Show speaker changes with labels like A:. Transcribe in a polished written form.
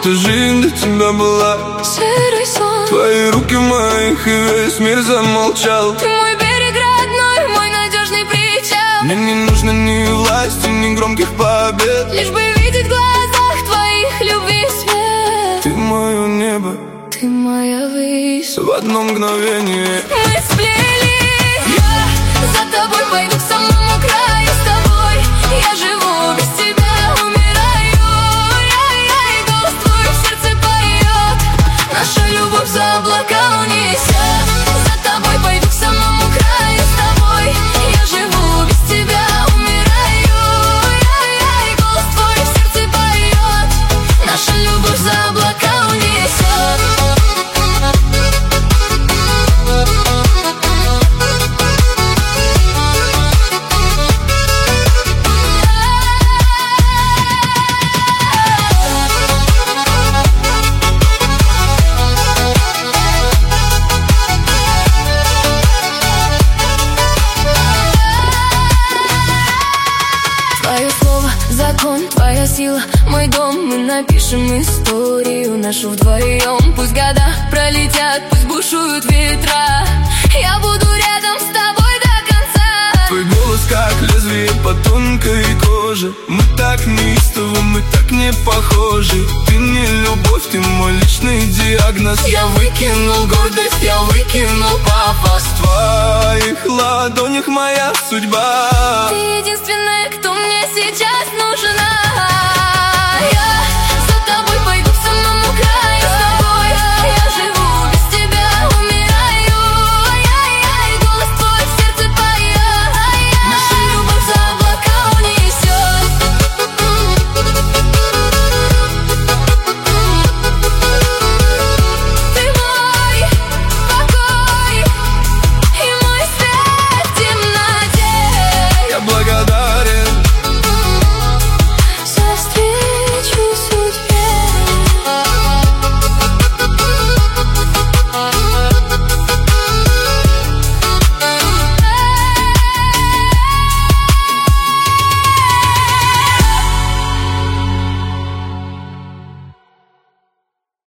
A: будто жизнь для тебя была
B: серый сон.
A: Твои руки в моих, и весь мир замолчал.
B: Ты мой берег родной, мой надежный причал.
A: Мне не нужно ни власти, ни громких побед,
B: лишь бы видеть в глазах твоих любви свет.
A: ты мое небо,
B: ты моя высь.
A: в одно мгновение
B: Мы сплелись. Я за тобой пойду к самому краю. С тобой я живу, без тебя умираю. И голос твой в сердце поет. Наша любовь за облака унесет. За тобой пойду к самому краю. С тобой я живу, без тебя умираю. И голос твой в сердце поет. Наша любовь за облака унесет. Твое слово, закон, твоя сила, мой дом. Мы напишем историю нашу вдвоем. Пусть года пролетят, пусть бушуют ветра, я буду рядом с тобой до конца.
A: Твой голос как лезвие по тонкой коже. Мы так неистовы, мы так не похожи. Ты мне любовь, ты мой личный диагноз. Я выкинул гордость, я выкинул пафос. В твоих ладонях моя судьба.
B: Ты единственная, кто мне